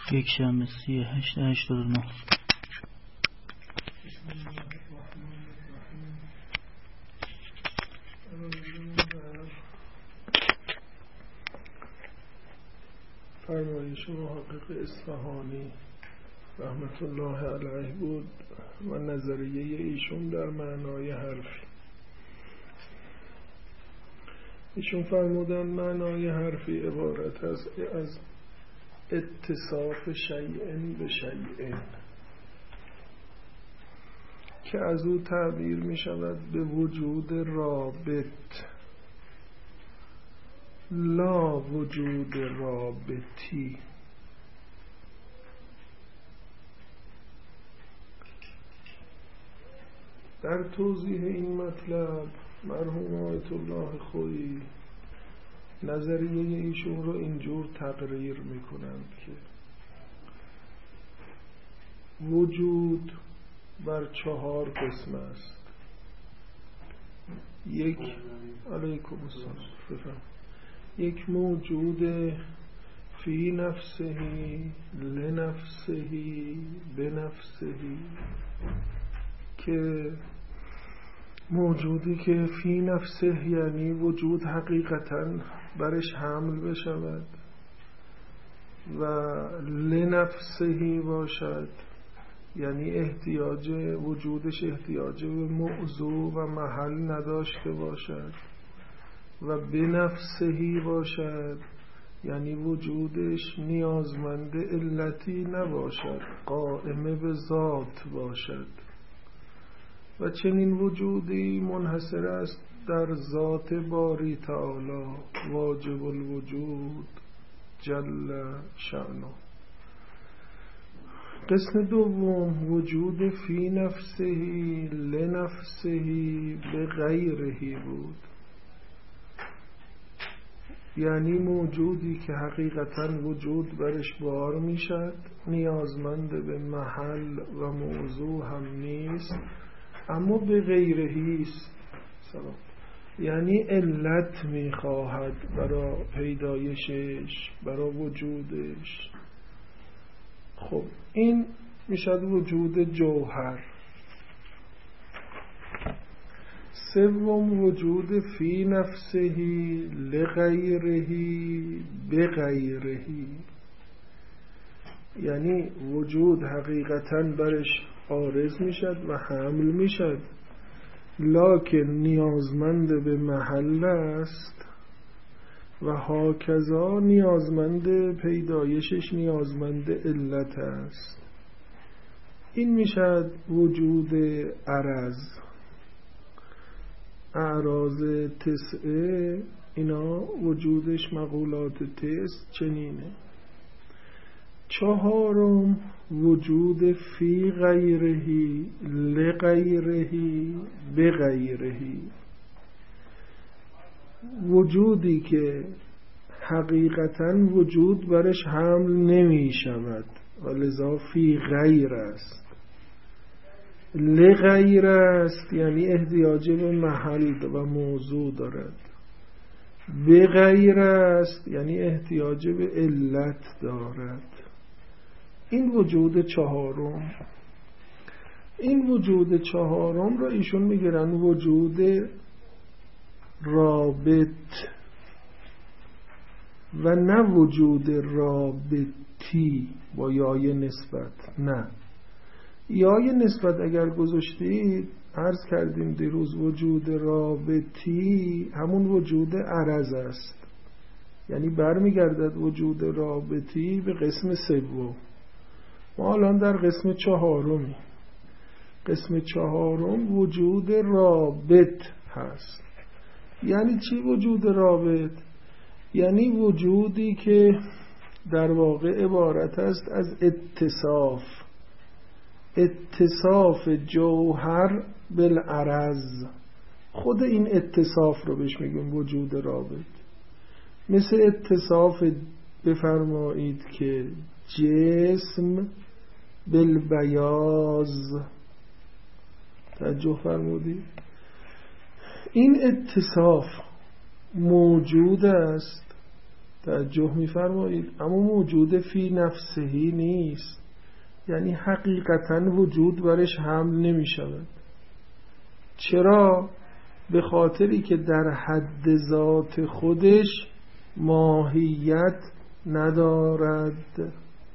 یک شنبه 38/89. فرمایش محقق اصفهانی رحمت الله علیه بود و نظریه ایشون در معنای حرفی. ایشون فرمودن معنای حرفی عبارت است از اتصاف شیئن به شیئن که از او تعبیر می شود به وجود رابط لا وجود رابطی. در توضیح این مطلب مرحوم آیت الله خویی نظریه ایشون رو اینجور تقریر میکنند که وجود بر 4 قسم است. علیکم السلام. یک موجود فی نفسه لنفسه بنفسه، که موجودی که فی نفسه یعنی وجود حقیقتاً برش حمل بشود و لنفسه باشد یعنی احتیاج وجودش احتیاج به موضوع و محل نداشته باشد و بنفسه باشد یعنی وجودش نیازمند علتی نباشد، قائم به ذات باشد و چنین وجودی منحصر است در ذات باری تعالی واجب الوجود جل شأنه. قسم دوم وجود فی نفسه لنفسه بغیره بود، یعنی موجودی که حقیقتا وجود برش بار میشد، نیازمند به محل و موضوع هم نیست اما به غیرهی است، یعنی علت میخواهد برای پیدایشش، برای وجودش. خب این میشد وجود جوهر. سوم وجود فی نفسه لغیره بغیره، یعنی وجود حقیقتاً برش عارض میشد و حمل میشد لکن نیازمند به محل است و هاکذا نیازمند پیدایشش نیازمند علت است. این میشد وجود عرض. اعراض تسعه اینا وجودش مقولات تسع چنینه. چهارم وجود فی غیره لغیره بغیره، وجودی که حقیقتاً وجود برش حمل نمی شود و لذا فی غیر است. لغیر است یعنی احتیاج به محل و موضوع دارد. بغیر است یعنی احتیاج به علت دارد. این وجود چهارم. این وجود چهارم را ایشون میگیرن وجود رابط و نه وجود رابطی با یای نسبت. نه، یای نسبت اگر گذاشتید عرض کردیم دیروز وجود رابطی همون وجود عرض است، یعنی برمیگردد وجود رابطی به قسم سوم. ما الان در قسم چهارمی. قسم چهارم وجود رابط هست. یعنی چی وجود رابط؟ یعنی وجودی که در واقع عبارت است از اتصاف جوهر بالعرض. خود این اتصاف رو بهش میگیم وجود رابط. مثل اتصاف بفرمایید که جسم بالبیاض، توجه فرمودید؟ این اتصاف موجود است توجه می‌فرمایید. اما موجود فی نفسهی نیست، یعنی حقیقتاً وجود برش حمل نمی شود. چرا؟ به خاطری که در حد ذات خودش ماهیت ندارد.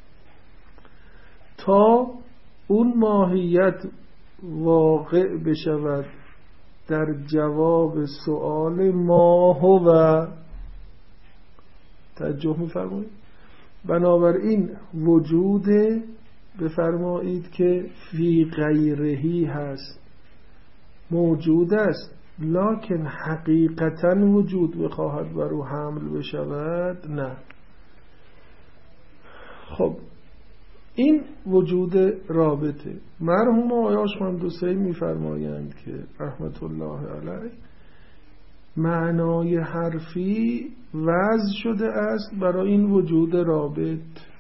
تا اون ماهیت واقع بشود در جواب سؤال ما هو. توجه می‌فرمایید. بنابراین وجود بفرمایید که فی غیرهی هست، موجود است، لکن حقیقتاً وجود بخواهد بر او حمل بشود نه. خب این وجود رابطه. مرحوم آقای آشمند حسین می‌فرمایند که رحمت الله علیه معنای حرفی وضع شده است برای این وجود رابط.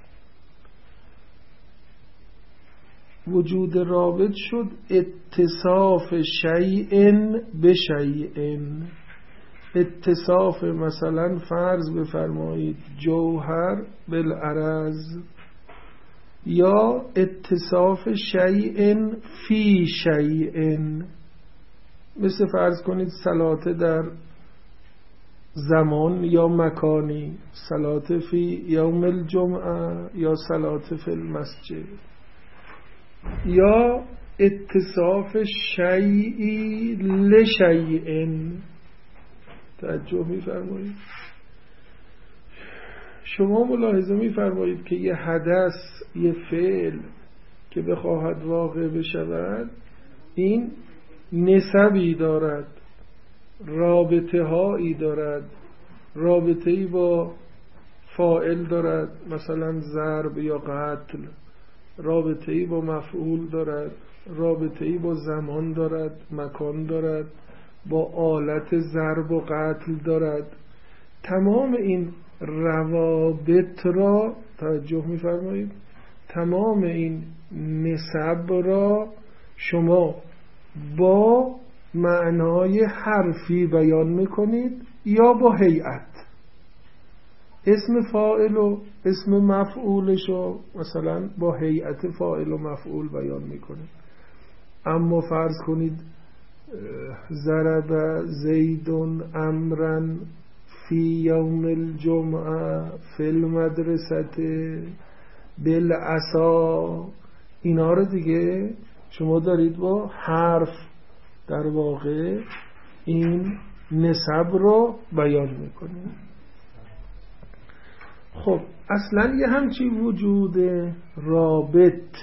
وجود رابط شد اتصاف شیء به شیء. اتصاف مثلا فرض بفرمایید جوهر بالعرض، یا اتصاف شیء فی شیء. مثل فرض کنید صلات در زمان یا مکانی، صلات فی یوم الجمعه یا صلات فی المسجد، یا اتصاف شیئی لشیئن. توجه می‌فرمایید. شما ملاحظه می‌فرمایید که یه حدث، یه فعل که بخواهد واقع بشود، این نسبی دارد، رابطه هایی دارد، رابطه‌ای با فاعل دارد، مثلا ضرب یا قتل، رابطه‌ای با مفعول دارد، رابطه‌ای با زمان دارد، مکان دارد، با آلت ضرب و قتل دارد. تمام این روابط را توجه می‌فرمایید، تمام این نسب را شما با معنای حرفی بیان می‌کنید یا با هیئت. اسم فاعل و اسم مفعولش رو مثلا با هیئت فاعل و مفعول بیان میکنه. اما فرض کنید ضرب زید امرا فی یوم الجمعه فی المدرسه بالعصا، اینا رو دیگه شما دارید با حرف در واقع این نسب رو بیان میکنید. خب اصلا یه همچی وجود رابط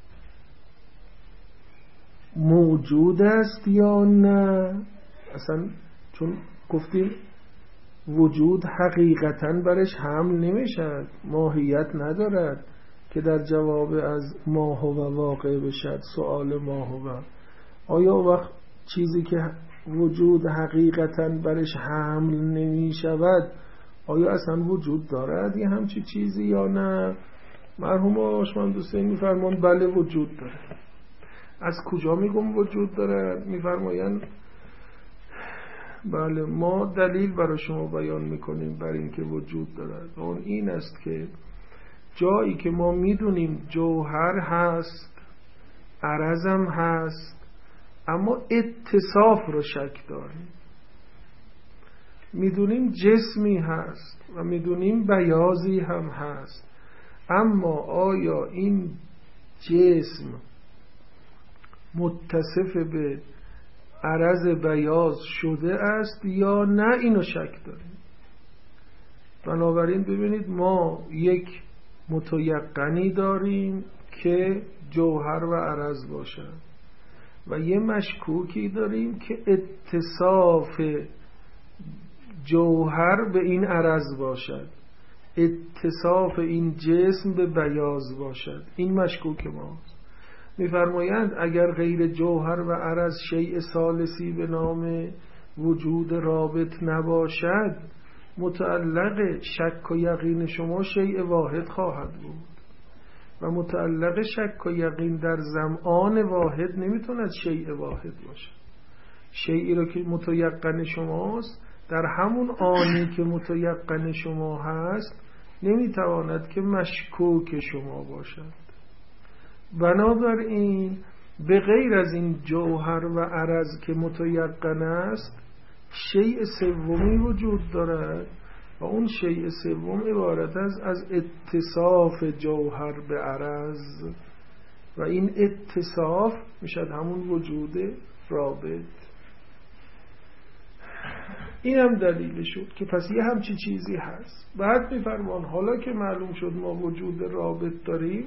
موجود است یا نه؟ اصلا چون گفتیم وجود حقیقتاً برش حمل نمیشد، ماهیت ندارد که در جواب از ما هو واقع بشد سؤال ما هو. آیا وقت چیزی که وجود حقیقتاً برش حمل نمیشود، آیا اصلا وجود دارد یه همچی چیزی یا نه؟ مرحوم آشمند حسین میفرمان بله وجود داره. از کجا میگم وجود داره؟ میفرمایند بله ما دلیل برای شما بیان میکنیم بر اینکه وجود دارد. اون این است که جایی که ما میدونیم جوهر هست، عرضم هست، اما اتصاف رو شک داریم. میدونیم جسمی هست و میدونیم بیاضی هم هست، اما آیا این جسم متصف به عرض بیاض شده است یا نه؟ اینو شک داریم. بنابراین ببینید ما یک متیقنی داریم که جوهر و عرض باشد و یه مشکوکی داریم که اتصاف جوهر به این عرض باشد، اتصاف این جسم به بیاض باشد. این مشکوک ماست. میفرمایند اگر غیر جوهر و عرض شیء ثالثی به نام وجود رابط نباشد، متعلق شک و یقین شما شیء واحد خواهد بود و متعلق شک و یقین در زمان واحد نمیتوند شیء واحد باشد. شیئی را که متیقن شماست در همون آنی که متیقن شما هست نمیتواند که مشکوک شما باشد. بنابراین به غیر از این جوهر و عرض که متیقن است، شیء سومی وجود دارد و اون شیء سوم عبارت است از اتصاف جوهر به عرض و این اتصاف میشد همون وجود رابط. این هم دلیل شد که پس یه همچی چیزی هست. بعد میفرمان حالا که معلوم شد ما وجود رابط داریم،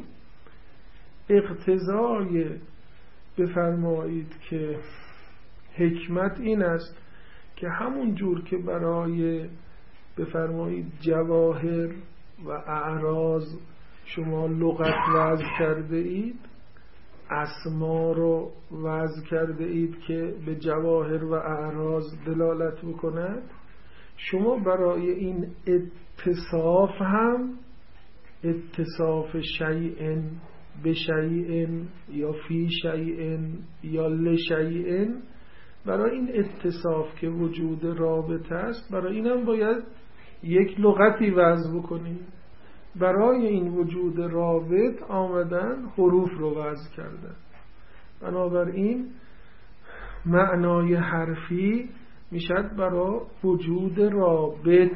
اقتضای بفرمایید که حکمت این است که همون جور که برای بفرمایید جواهر و اعراض شما لغت وضع کرده اید، اسما رو وضع کرده اید که به جواهر و اعراض دلالت بکند، شما برای این اتصاف هم اتصاف شیء به شیء یا فی شیء یا لشیء، برای این اتصاف که وجود رابط است، برای این هم باید یک لغتی وضع بکنیم. برای این وجود رابط آمدن حروف رو وضع کردن. بنابراین معنای حرفی میشد برای وجود رابط.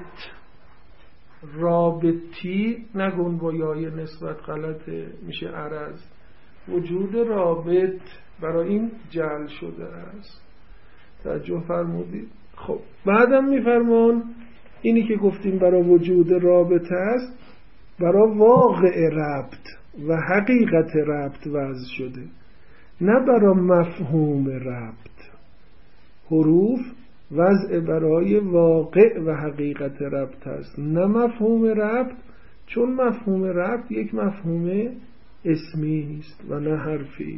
رابطی نگون با یای نسبت غلطه، میشه عرض. وجود رابط برای این جعل شده است. توجه فرمودید؟ خب بعدم میفرمان اینی که گفتیم برای وجود رابط است، برای واقع ربط و حقیقت ربط وضع شده، نه برای مفهوم ربط. حروف وضع برای واقع و حقیقت ربط است، نه مفهوم ربط، چون مفهوم ربط یک مفهوم اسمی است و نه حرفی.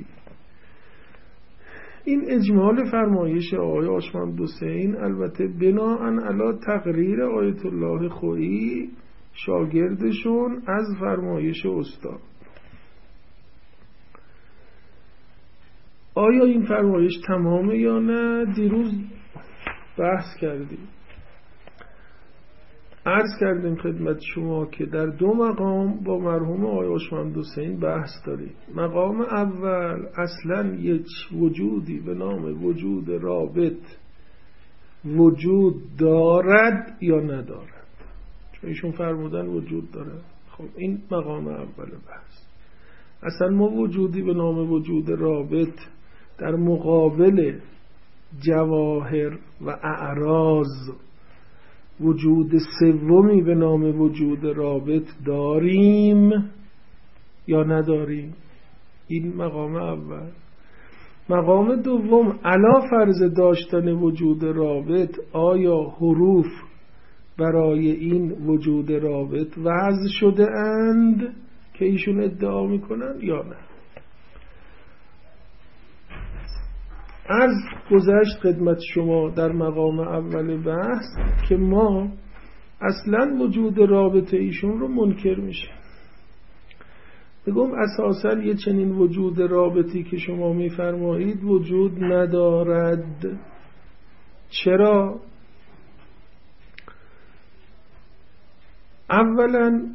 این اجمال فرمایش آقای آشمند حسین، البته بناءً علی تقریر آیت الله خویی شاگردشون از فرمایش استاد. آیا این فرمایش تمامه یا نه؟ دیروز بحث کردیم، عرض کردیم خدمت شما که در دو مقام با مرحوم آقای آشمند حسین بحث داریم. مقام اول اصلا یک وجودی به نام وجود رابط وجود دارد یا ندارد، چون ایشون فرمودن وجود دارد. خب این مقام اول بحث. اصلا ما وجودی به نام وجود رابط در مقابل جواهر و اعراض وجود سومی به نام وجود رابط داریم یا نداریم؟ این مقام اول. مقام دوم، علا فرض داشتن وجود رابط، آیا حروف برای این وجود رابط وضع شده اند که ایشون ادعا میکنن یا نه؟ عرض گذشت خدمت شما در مقام اول بحث که ما اصلا وجود رابطه ایشون رو منکر میشه. بگم اساسا یه چنین وجود رابطی که شما میفرمایید وجود ندارد. چرا؟ اولا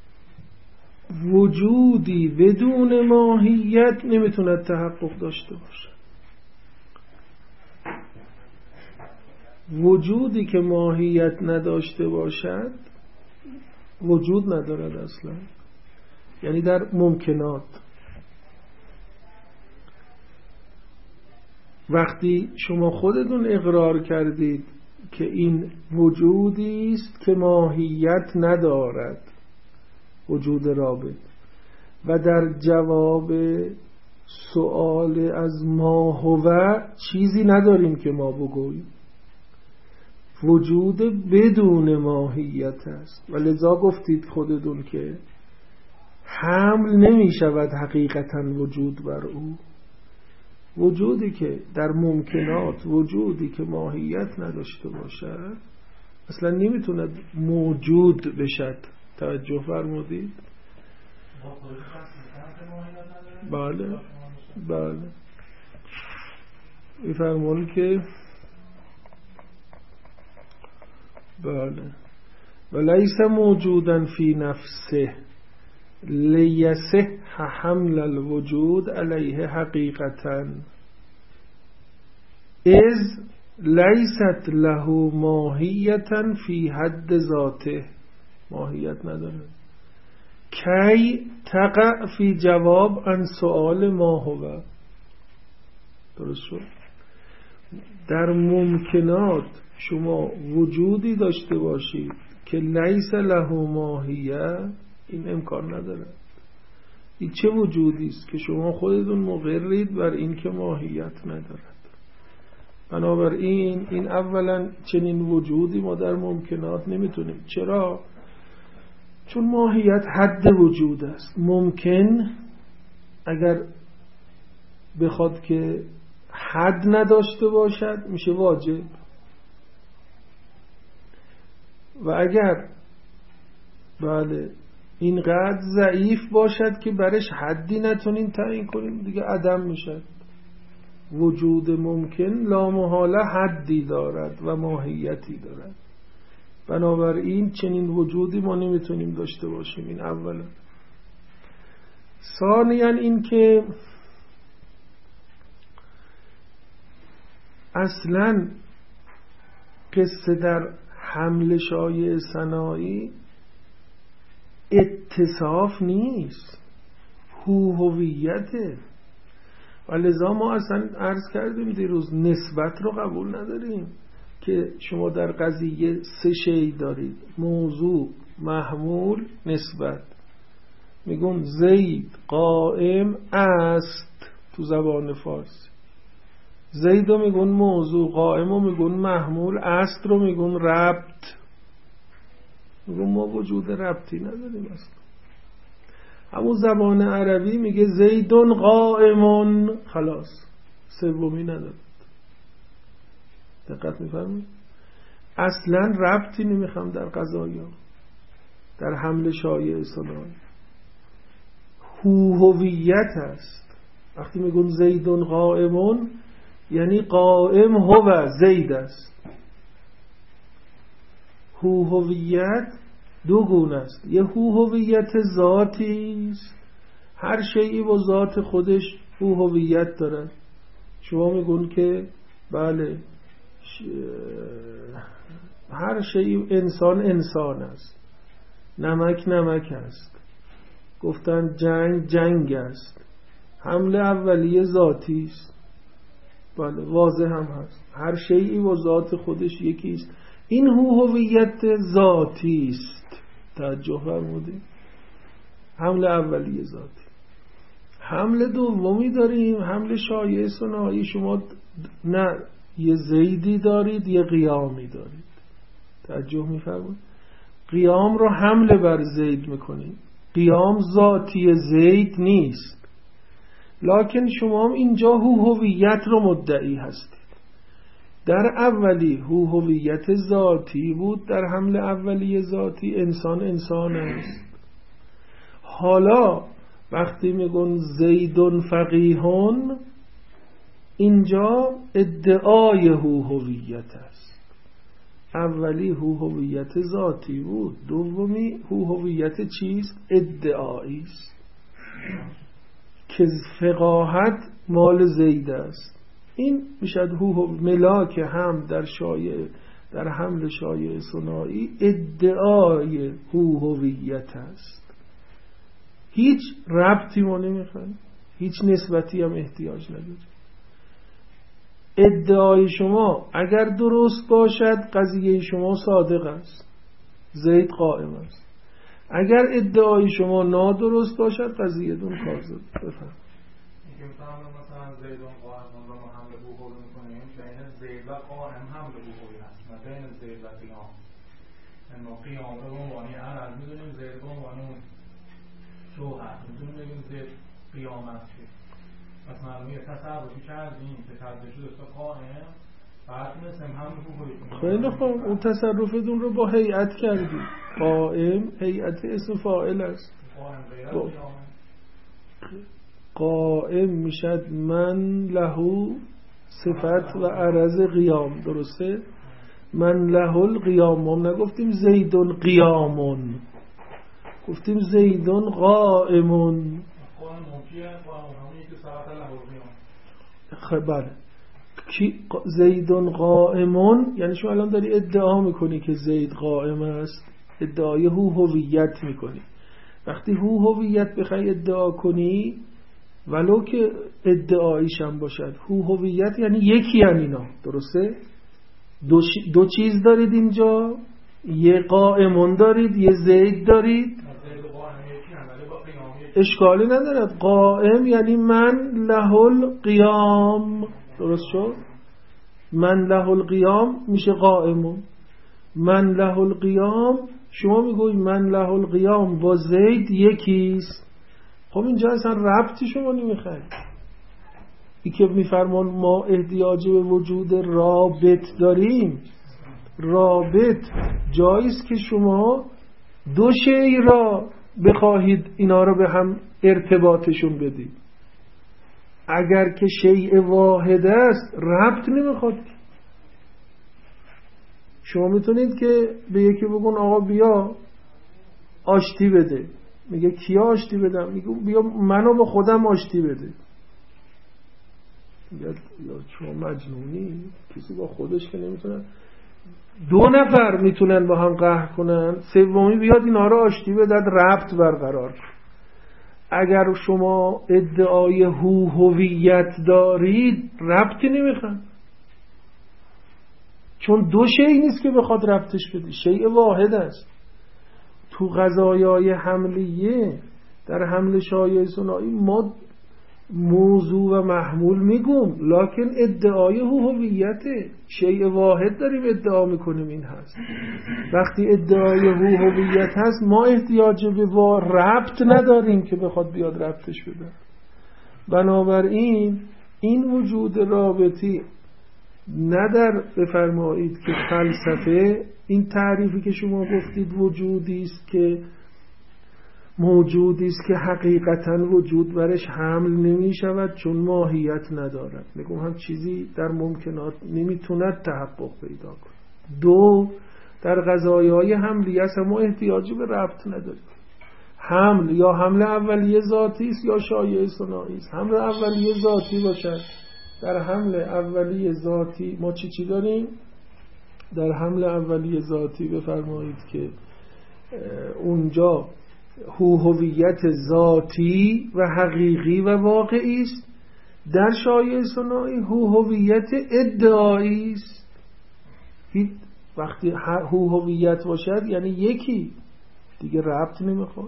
وجودی بدون ماهیت نمیتونه تحقق داشته باشه. وجودی که ماهیت نداشته باشد وجود ندارد اصلا، یعنی در ممکنات. وقتی شما خودتون اقرار کردید که این وجودی است که ماهیت ندارد، وجود رابط، و در جواب سؤال از ما هو چیزی نداریم که ما بگوییم، وجود بدون ماهیت است، و لذا گفتید خودتون که حمل نمی شود حقیقتا وجود بر او. وجودی که در ممکنات، وجودی که ماهیت نداشته باشد اصلا نمیتوند موجود بشد. توجه فرمودید؟ بله بله. میفرمون که بله. و لیس موجودا فی نفسه لیصح حمل الوجود علیه حقیقتا اذ لیست له ماهیتا فی حد ذاته، ماهیت نداره. کی تقع فی جواب عن سؤال ما هو. درست شد؟ در ممکنات شما وجودی داشته باشید که لیس له ماهیه، این امکان نداره. این چه وجودی است که شما خودتون مقرید بر این که ماهیت ندارد. بنابراین این اولا چنین وجودی ما در ممکنات نمیتونیم. چرا؟ چون ماهیت حد وجود است. ممکن اگر بخواد که حد نداشته باشد میشه واجب، و اگر بله اینقدر ضعیف باشد که برش حدی نتونین تعیین کنیم دیگه عدم میشد. وجود ممکن لامحاله حدی دارد و ماهیتی دارد. بنابراین چنین وجودی ما نمیتونیم داشته باشیم. این اولا. ثانیاً این که اصلاً قصه در حمل شایع صناعی اتصاف نیست، هویته. و لذا ما اصلا عرض کردیم دیروز نسبت رو قبول نداریم که شما در قضیه سه شی دارید: موضوع، محمول، نسبت. میگون زید قائم است تو زبان فارسی. زید رو میگون موضوع، قائم رو میگون محمول، است رو میگون ربط. میگون ما وجود ربطی نداریم اصلا. همون زبان عربی میگه زیدون قائمون، خلاص، سومی نداره. دقت میفرمایید؟ اصلا ربطی نمیخوام در قضایا، در حمل شایع صناعی. هویت است. وقتی میگون زیدون قائمون یعنی قائم هو زید است. هویت دو گونه است. یه هویت ذاتی است، هر شیئی با ذات خودش هویت داره. شما میگون که بله هر شیئی، انسان است، نمک است، گفتن جنگ است. حمله اولیه ذاتی است، بله واضح هم هست. هر شیئی با ذات خودش یکی است. این هویت ذاتی است. توجه فرمودید؟ حمله اولیه ذاتی. حمله دومی داریم، حمله شایع صناعی. شما نه یه زیدی دارید یه قیامی دارید. توجه می‌فرمایید؟ قیام رو حمله بر زید میکنید. قیام ذاتی زید نیست، لکن شما هم اینجا هویت رو مدعی هستید. در اولی هویت ذاتی بود، در حمل اولی ذاتی انسان است. حالا وقتی میگن زیدون فقیهون، اینجا ادعای هویت است. اولی هویت ذاتی بود، دومی هویت چیست؟ ادعایی است که فقاهت مال زید است. این میشد ملاک هم در حمل شایع صناعی ادعای هویت است. هیچ ربطی ما نمیخوایم، هیچ نسبتی هم احتیاج نداره. ادعای شما اگر درست باشد قضیه شما صادق است، زید قائم است. اگر ادعای شما نادرست باشد قضیه دون کاذب. بفهم اینکه مثلا زیدون قائم رو حمله بو میکنیم، بین زید و قائم حمله بو هست، نه بین زید و قیام. ما قیام رو به عنوان عرض میدونیم، زید به عنوان شوهر میدونیم، بگیم زید قیام است. مثلا یه تصرفی کردیم که تبدیل شده است قائم، بعد مثل هم رو خیلی خوب، اون تصرفتون رو با هیئت کردیم. قائم هیئت اسم فاعل است. قائم میشد من له صفت و عرض قیام، درسته؟ من له القیام، نگفتیم زیدون قیامون، گفتیم زیدون قائمون. خب بله، زیدون قائمون یعنی شما الان داری ادعا میکنی که زید قائم است، ادعای هویت میکنی. وقتی هویت بخوای ادعا کنی، ولو که ادعایش هم باشد، هویت یعنی یکی هم اینا، درسته؟ دو چیز دارید اینجا، یه قائمون دارید، یه زید دارید، اشکالی ندارد. قائم یعنی من له القیام، درست شد؟ من له القیام میشه قائمون. من له القیام، شما میگوید من له القیام با زید یکیست. خب اینجا اصلا ربطی شما نمیخواید. این که میفرمان ما احتیاج به وجود رابط داریم، رابط جاییست که شما دو شیء را بخواهید اینا را به هم ارتباطشون بدید. اگر که شیء واحد است ربط نمیخواد. شما میتونید که به یکی بگون آقا بیا آشتی بده، میگه کیا آشتی بدم؟ میگه بیا منو با خودم آشتی بده. یا شما مجنونی؟ کسی با خودش که نمیتونه. دو نفر میتونن با هم قهر کنن، سومی بیاد اینا رو آشتی بده، ربط برقرار کن. اگر شما ادعای هویت دارید ربطی نمیخواد، چون دو شیء نیست که بخواد ربطش بده، شیء واحد است. تو قضایای حملیه، در حمل شایعه ثنایی ما موضوع و محمول میگم، لکن ادعای هویته، شیء واحد داریم ادعا میکنیم این هست. وقتی ادعای هویت هست ما احتیاج به ربط نداریم که بخواد بیاد ربطش بده. بنابراین این وجود رابطی ندر بفرمایید که فلسفه این تعریفی که شما گفتید وجودی است که موجودی است که حقیقتا وجود برش حمل نمی شود چون ماهیت ندارد. میگم هم چیزی در ممکنات نمیتوند تحقق پیدا کنه. دو، در قضایای حملی است ما احتیاجی به ربط نداریم. حمل یا حمل اولیه ذاتی است یا شایعه ثنایی است. حمل اولیه ذاتی باشد، در حمل اولیه ذاتی ما چی داریم؟ در حمل اولیه ذاتی بفرمایید که اونجا هویت ذاتی و حقیقی و واقعی است. در شایعه ثنایی هویت ادعایی است. وقتی هویت باشد یعنی یکی دیگه ربط نمیخواد.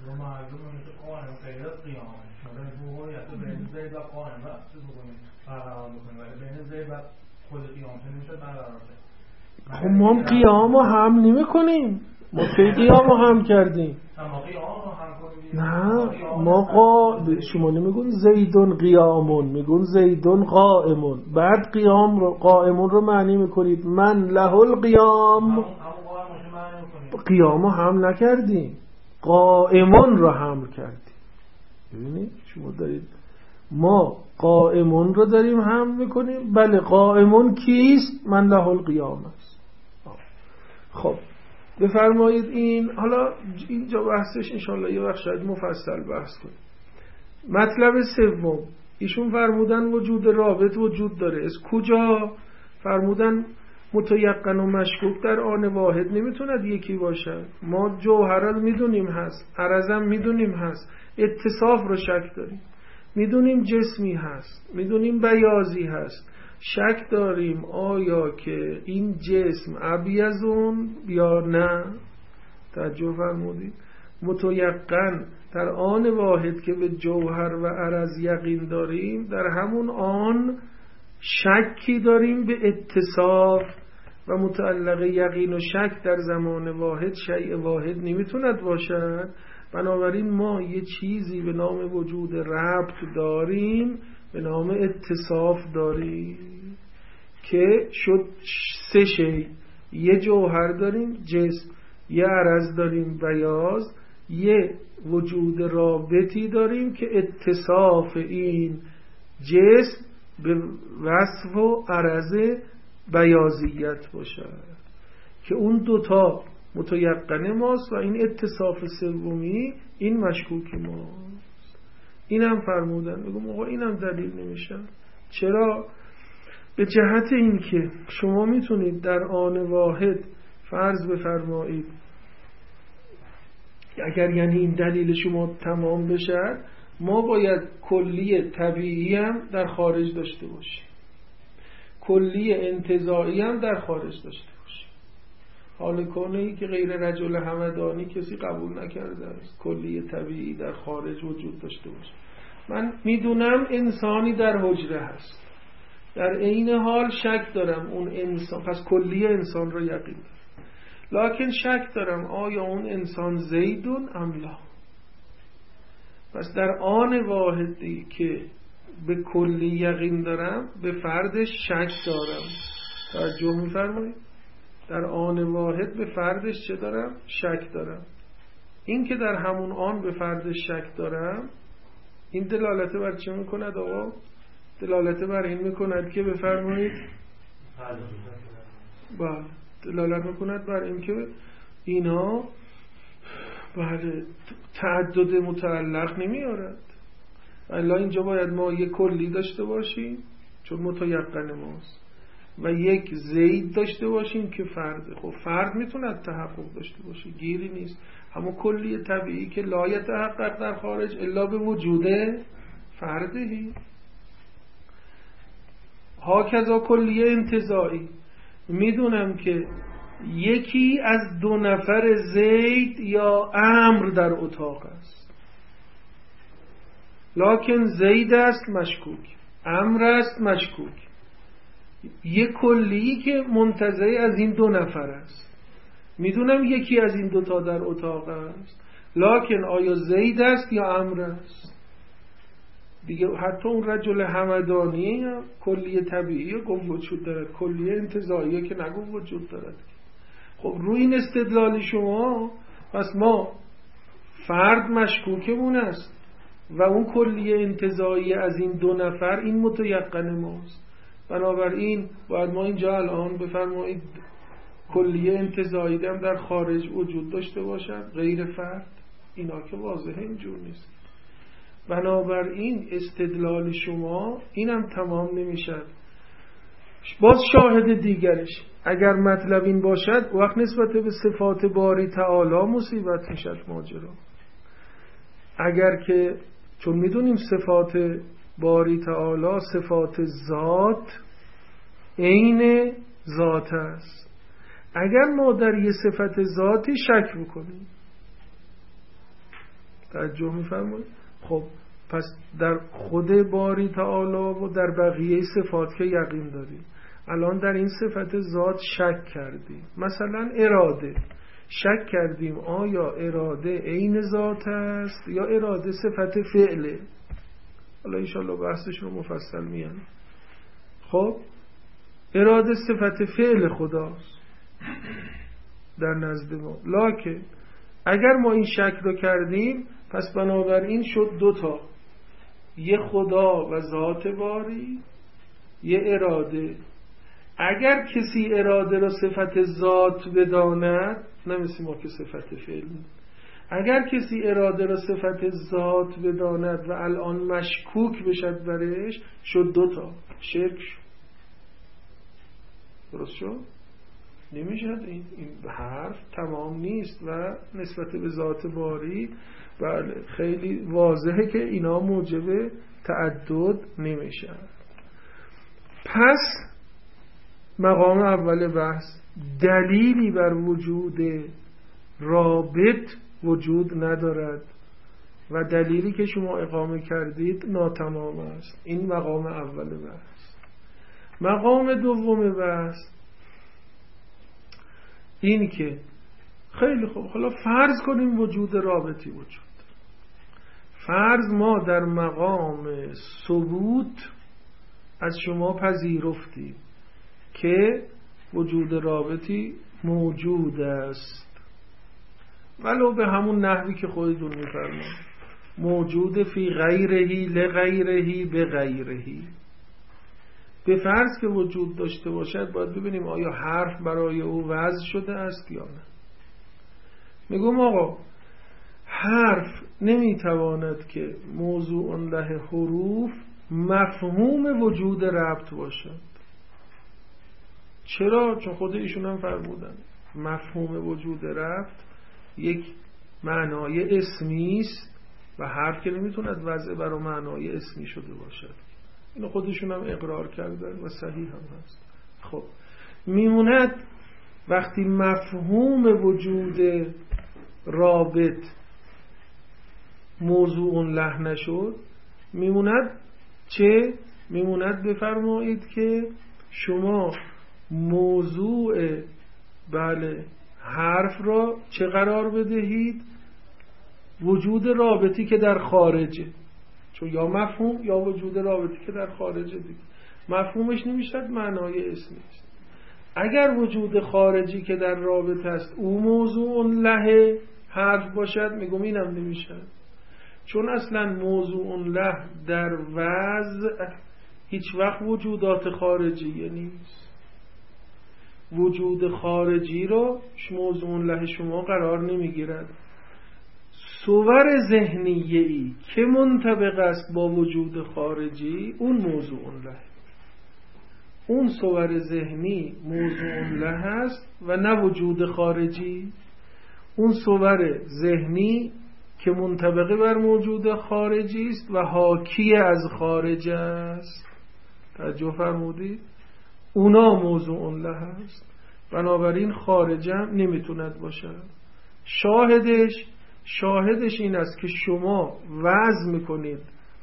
خب ما قیام رو هم نمی کنیم، ما کی قیام رو هم کردیم؟ نه ما شما نمیگون زیدون قیامون، میگون زیدون قائمون. بعد قیام رو قائمون رو معنی میکنید من له القیام. قیام رو هم نکردیم، قائمون رو هم کردیم. ببینید شما دارید، ما قائمون رو داریم هم میکنیم. بله قائمون کیست؟ من له القیام است. خب بفرمایید این حالا اینجا بحثش انشالله یه وقت شاید مفصل بحث کنیم. مطلب سوم، ایشون فرمودن وجود رابط وجود داره. از کجا فرمودن؟ متیقن و مشکوک در آن واحد نمیتوند یکی باشد. ما جوهر میدونیم هست، عرضم میدونیم هست، اتصاف رو شک داریم، میدونیم جسمی هست، میدونیم بیاضی هست، شک داریم آیا که این جسم ابیضون یا نه. توجه فرمودید؟ متیقن در آن واحد که به جوهر و عرض یقین داریم، در همون آن شکی داریم به اتصاف و متعلق یقین و شک در زمان واحد شیء واحد نمیتوند باشد. بنابراین ما یه چیزی به نام وجود ربط داریم، به نام اتصاف داریم که شد سه شیء. یه جوهر داریم جسم، یه عرض داریم بیاض، یه وجود رابطی داریم که اتصاف این جسم به وصف و عرض بیاضیت باشد که اون دوتا متیقن ماست و این اتصاف سومی این مشکوک ماست. اینم فرمودن. بگم آقا اینم دلیل نمیشه. چرا؟ به جهت این که شما میتونید در آن واحد فرض بفرمایید اگر یعنی این دلیل شما تمام بشه ما باید کلی طبیعی هم در خارج داشته باشیم، کلی انتزاعی هم در خارج داشته باشیم. حال کنه‌ای که غیر رجل همدانی کسی قبول نکرده است کلی طبیعی در خارج وجود داشته باشه. من میدونم انسانی در حجره هست، در عین حال شک دارم اون انسان، پس کلی انسان رو یقین دارم، لکن شک دارم آیا اون انسان زیدون ام لا. پس در آن واحدی که به کلی یقین دارم به فردش شک دارم. توجه می‌فرمایید؟ در آن واحد به فردش چه دارم؟ شک دارم. این که در همون آن به فردش شک دارم این دلالت بر چه میکند آقا؟ دلالت بر این میکند که بفرمایید بله دلالت میکند بر این که اینا بله تعدد متعلق نمیارد. الا اینجا باید ما یک کلی داشته باشیم چون متیقن ماست و یک زید داشته باشیم که فرد. خب فرد میتوند تحقق داشته باشه، گیری نیست. همون کلی طبیعی که لا یتحقق در خارج الا به وجود فردهی. هاکذا کلی انتزاعی میدونم که یکی از دو نفر زید یا عمرو در اتاق است، لکن زید است مشکوک، عمرو است مشکوک. یک کلی که منتزع از این دو نفر است، میدونم یکی از این دوتا در اتاق است، لکن آیا زید است یا عمرو است؟ دیگه حتی اون رجل همدانی کلی طبیعی گفت وجود دارد، کلی انتزاعی که نگفت وجود دارد. خب روی این استدلال شما پس ما فرد مشکوکمون است و اون کلی انتزاعی از این دو نفر این متیقن ماست. بنابراین باید ما اینجا الان بفرمایید کلیه انتزاعی هم در خارج وجود داشته باشد غیر فرد. اینا که واضحه اینجور نیست. بنابراین استدلال شما اینم تمام نمیشد. باز شاهد دیگرش اگر مطلب این باشد وقت نسبت به صفات باری تعالی مصیبت میشد ماجرا. اگر که چون میدونیم صفات باری تعالی صفات ذات عین ذات است، اگر ما در یه صفت ذاتی شک بکنیم توجه می‌فرمایید؟ خب پس در خود باری تعالی و در بقیه صفات که یقین داریم، الان در این صفت ذات شک کردیم. مثلا اراده شک کردیم آیا اراده عین ذات است یا اراده صفت فعله. حالا انشاءالله بحثش رو مفصل میان. خب اراده صفت فعل خداست در نزد ما، لکن اگر ما این شک رو کردیم پس بنابراین شد دوتا، یه خدا و ذات باری، یه اراده. اگر کسی اراده را صفت ذات بداند، نه مثل ما که صفت فعل، اگر کسی اراده را صفت ذات بداند و الان مشکوک بشد برش، شد دوتا، شرک شد. درست شد؟ نمیشد. این حرف تمام نیست و نسبت به ذات باری بله خیلی واضحه که اینا موجب تعدد نمیشن. پس مقام اول بحث دلیلی بر وجود رابط وجود ندارد و دلیلی که شما اقامه کردید ناتمام است. این مقام اول بحث. مقام دوم بحث این که خیلی خوب حالا فرض کنیم وجود رابطی وجود. فرض ما در مقام ثبوت از شما پذیرفتیم که وجود رابطی موجود است، ولو به همون نحوی که خودتون میفرمایید، موجود فی غیرهی لغیرهی به غیرهی. به فرض که وجود داشته باشد باید ببینیم آیا حرف برای او وضع شده است یا نه. میگم آقا حرف نمیتواند که موضوع له حروف مفهوم وجود ربط باشد. چرا؟ چون خود ایشون هم فرمودن مفهوم وجود ربط یک معنای اسمی است و حرف که نمیتوند وضع برای معنای اسمی شده باشد. اینو خودشون هم اقرار کردن و صحیح هم هست. خب میموند وقتی مفهوم وجود رابط موضوع له نشد، میموند چه؟ میموند بفرمایید که شما موضوع حرف را چه قرار بدهید؟ وجود رابطی که در خارجه. چون یا مفهوم یا وجود رابطی که در خارجه دیگه. مفهومش نمیشد معنای اسمی است. اگر وجود خارجی که در رابطه است او موضوع له حرف باشد، میگم اینم نمیشد. چون اصلا موضوع له در وضع هیچ وقت وجودات خارجی نیست. وجود خارجی رو موضوع له شما قرار نمیگیرد. صور ذهنیه‌ای که منطبق است با وجود خارجی اون موضوع له. اون صور ذهنی موضوع له است و نه وجود خارجی. اون صور ذهنی که منطبق بر موجود خارجی است و حاکی از خارج است. توجه فرمودید؟ اونا موضوع له است. بنابراین خارجم نمیتوند باشد. شاهدش این است که شما وضع میکنید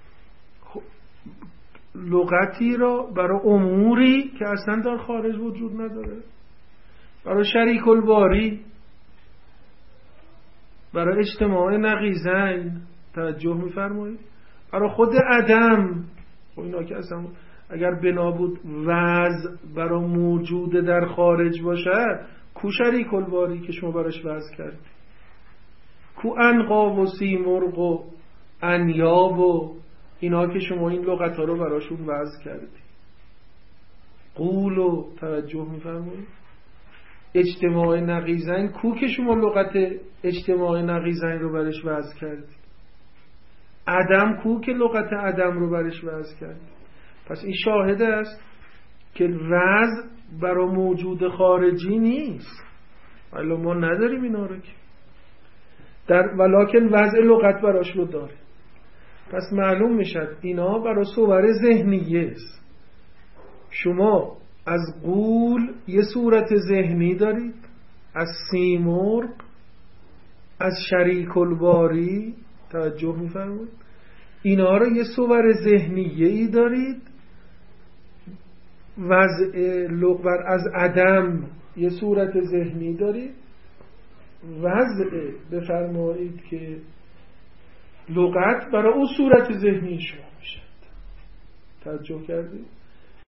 لغتی را برای اموری که اصلا در خارج وجود نداره. برای شریک الباری، برای اجتماع نقیضین، توجه میفرمایید، برای خود عدم. خب اینا که اصلا اگر بنا بود وضع برای موجود در خارج باشد، کو شریک الباری که شما براش وضع کردید؟ کو عنقا و سیمرغ و انیاب و اینا که شما این لغت ها رو براشون وضع کردید؟ قول و توجه میفرمایید اجتماع نقیضین، کو که شما لغت اجتماع نقیضین رو برش وضع کردید؟ عدم کو که لغت عدم رو برش وضع کردید؟ پس این شاهد است که وضع برای موجود خارجی نیست. ولی ما نداریم اینا رو که ولکن وضع لغت براش رو داره. پس معلوم میشد اینا برای صور ذهنیه است. شما از غول یه صورت ذهنی دارید، از سیمرغ، از شریک الباری، توجه میفرمایید، اینا رو یه صور ذهنیه ای دارید. وضع لغت از عدم یه صورت ذهنی دارید. وضع بفرمایید که لغت برای اون صورت ذهنی شما میشد. توجه کردید؟